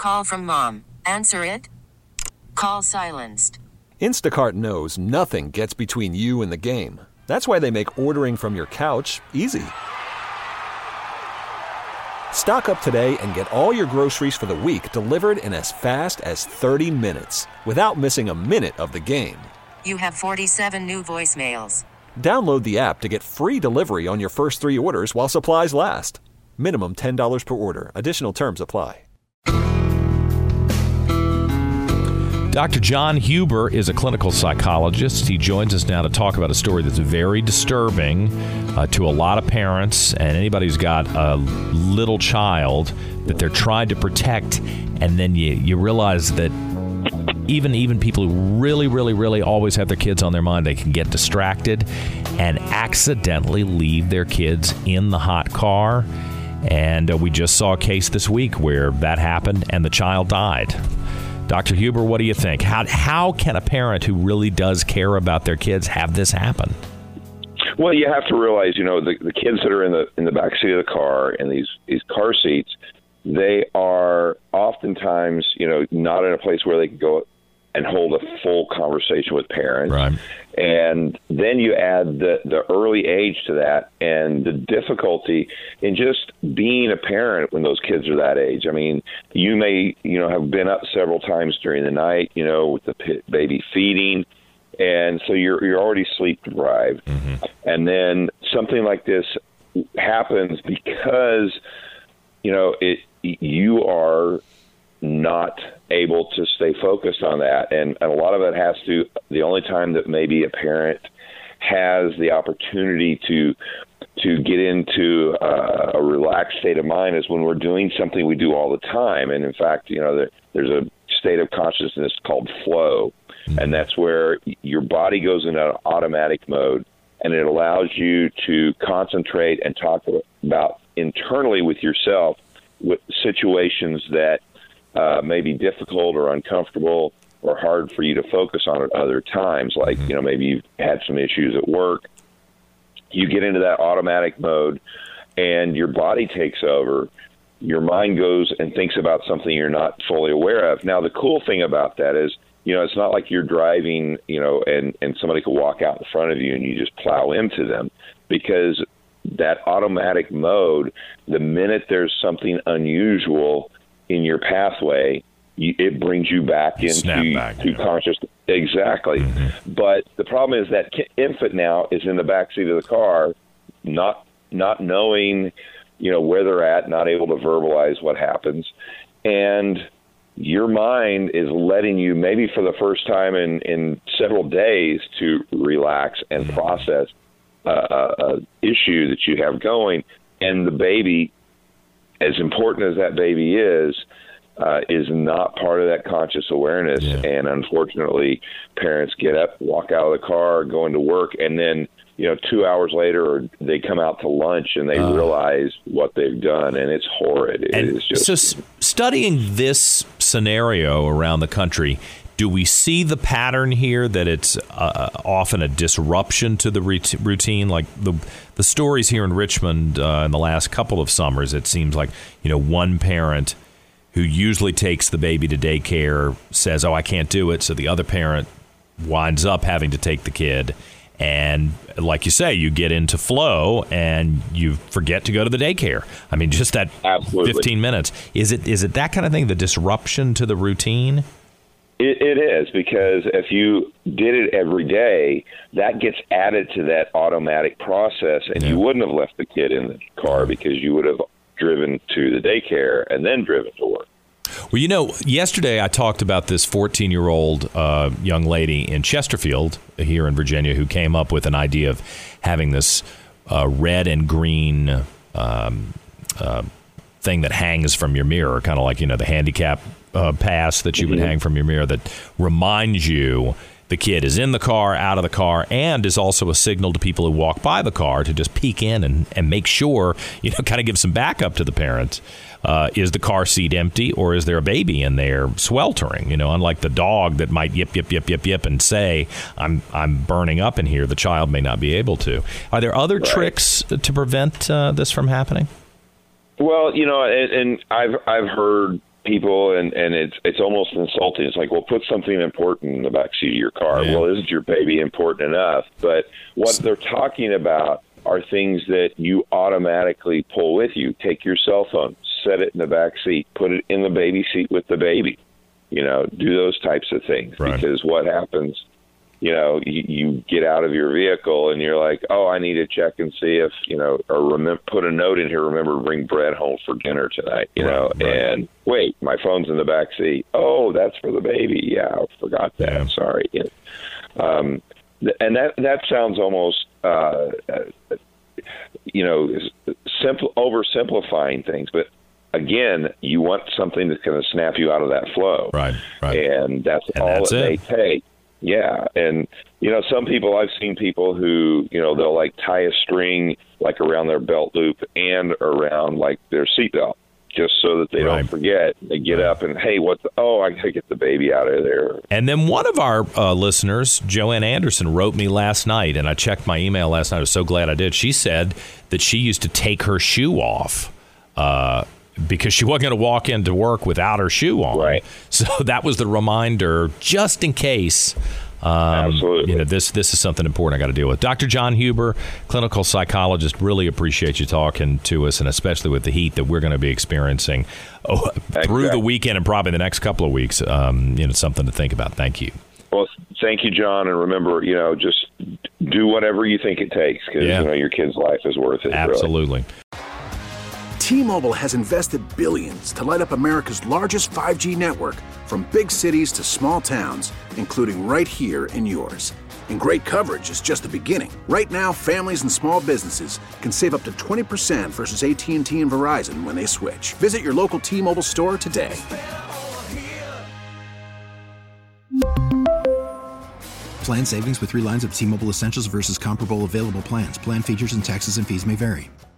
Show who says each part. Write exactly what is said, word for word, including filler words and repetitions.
Speaker 1: call from mom. Answer it. Call silenced.
Speaker 2: Instacart knows nothing gets between you and the game. That's why they make ordering from your couch easy. Stock up today and get all your groceries for the week delivered in as fast as thirty minutes without missing a minute of the game.
Speaker 1: You have forty-seven new voicemails.
Speaker 2: Download the app to get free delivery on your first three orders while supplies last. Minimum ten dollars per order. Additional terms apply.
Speaker 3: Doctor John Huber is a clinical psychologist. He joins us now to talk about a story that's very disturbing uh, to a lot of parents and anybody who's got a little child that they're trying to protect, and then you, you realize that even even people who really, really, really always have their kids on their mind, they can get distracted and accidentally leave their kids in the hot car. And uh, we just saw a case this week where that happened and the child died. Doctor Huber, what do you think? How how can a parent who really does care about their kids have this happen?
Speaker 4: Well, you have to realize, you know, the, the kids that are in the in the back seat of the car in these these car seats, they are oftentimes, you know, not in a place where they can go and hold a full conversation with parents.
Speaker 3: Right.
Speaker 4: And then you add the, the early age to that and the difficulty in just being a parent when those kids are that age. I mean, you may, you know, have been up several times during the night, you know, with the p- baby feeding. And so you're, you're already sleep deprived. Mm-hmm. And then something like this happens because, you know, it, you are not able to stay focused on that. And, and a lot of it has to, the only time that maybe a parent has the opportunity to to get into uh, a relaxed state of mind is when we're doing something we do all the time. And in fact, you know, there, there's a state of consciousness called flow. And that's where your body goes into an automatic mode, and it allows you to concentrate and talk about internally with yourself with situations that Uh, may be difficult or uncomfortable or hard for you to focus on at other times. Like, you know, maybe you've had some issues at work. You get into that automatic mode and your body takes over. Your mind goes and thinks about something you're not fully aware of. Now, the cool thing about that is, you know, it's not like you're driving, you know, and, and somebody could walk out in front of you and you just plow into them, because that automatic mode, the minute there's something unusual in your pathway, you, it brings you back into
Speaker 3: back,
Speaker 4: to
Speaker 3: yeah.
Speaker 4: consciousness. Exactly. Mm-hmm. But the problem is that infant now is in the back seat of the car, not not knowing, you know, where they're at, not able to verbalize what happens, and your mind is letting you, maybe for the first time in, in several days, to relax and mm-hmm. process uh, a issue that you have going, and the baby, as important as that baby is, uh, is not part of that conscious awareness. Yeah. And unfortunately, parents get up, walk out of the car, go into work, and then, you know, two hours later, they come out to lunch and they uh, realize what they've done, and it's horrid. It
Speaker 3: and
Speaker 4: is just,
Speaker 3: so s- studying this scenario around the country, do we see the pattern here that it's uh, often a disruption to the ret- routine? Like the the stories here in Richmond uh, in the last couple of summers, it seems like, you know, one parent who usually takes the baby to daycare says, oh, I can't do it. So the other parent winds up having to take the kid. And like you say, you get into flow and you forget to go to the daycare. I mean, just that Absolutely. fifteen minutes. Is it is it that kind of thing, the disruption to the routine?
Speaker 4: It, it is, because if you did it every day, that gets added to that automatic process, and yeah. you wouldn't have left the kid in the car because you would have driven to the daycare and then driven to work.
Speaker 3: Well, you know, yesterday I talked about this fourteen-year-old uh, young lady in Chesterfield here in Virginia who came up with an idea of having this uh, red and green um, uh, thing that hangs from your mirror, kind of like, you know, the handicap uh, pass that you mm-hmm. would hang from your mirror that reminds you the kid is in the car, out of the car, and is also a signal to people who walk by the car to just peek in and, and make sure, you know, kind of give some backup to the parents. Uh, is the car seat empty, or is there a baby in there sweltering? You know, unlike the dog that might yip, yip, yip, yip, yip, and say, I'm I'm burning up in here, the child may not be able to. Are there other right. tricks to prevent uh, this from happening?
Speaker 4: Well, you know, and, and I've I've heard people, and, and it's it's almost insulting. It's like, well, put something important in the backseat of your car.
Speaker 3: Yeah.
Speaker 4: Well, isn't your baby important enough? But what they're talking about are things that you automatically pull with you. Take your cell phone, set it in the back seat, put it in the baby seat with the baby. You know, do those types of things.
Speaker 3: Right.
Speaker 4: Because what happens, you know, you, you get out of your vehicle and you're like, oh, I need to check and see if, you know, or remember, put a note in here, remember to bring bread home for dinner tonight, you
Speaker 3: Right,
Speaker 4: know,
Speaker 3: right.
Speaker 4: and wait, my phone's in the back seat. Oh, that's for the baby. Yeah, I forgot that.
Speaker 3: Yeah.
Speaker 4: Sorry. Yeah. Um, th- and that, that sounds almost, uh, uh, you know, simple, oversimplifying things, but again, you want something that's going to snap you out of that flow.
Speaker 3: Right, right.
Speaker 4: And that's
Speaker 3: And
Speaker 4: all
Speaker 3: that's
Speaker 4: it
Speaker 3: it.
Speaker 4: may take. Yeah. And, you know, some people, I've seen people who, you know, they'll like tie a string like around their belt loop and around like their seatbelt just so that they
Speaker 3: Right.
Speaker 4: don't forget. They get up and, hey, what the, oh, I got to get the baby out of there.
Speaker 3: And then one of our uh, listeners, Joanne Anderson, wrote me last night, and I checked my email last night. I was so glad I did. She said that she used to take her shoe off uh, because she wasn't going to walk into work without her shoe on.
Speaker 4: Right.
Speaker 3: So that was the reminder, just in case. Um,
Speaker 4: Absolutely.
Speaker 3: You know, this this is something important I got to deal with. Doctor John Huber, clinical psychologist, really appreciate you talking to us, and especially with the heat that we're going to be experiencing oh, through the weekend and probably the next couple of weeks. Um, you know, something to think about. Thank you.
Speaker 4: Well, thank you, John. And remember, you know, just do whatever you think it takes because,
Speaker 3: Yeah.
Speaker 4: you know, your kid's life is worth it. Really.
Speaker 3: Absolutely.
Speaker 5: T-Mobile has invested billions to light up America's largest five G network, from big cities to small towns, including right here in yours. And great coverage is just the beginning. Right now, families and small businesses can save up to twenty percent versus A T and T and Verizon when they switch. Visit your local T-Mobile store today.
Speaker 6: Plan savings with three lines of T-Mobile Essentials versus comparable available plans. Plan features and taxes and fees may vary.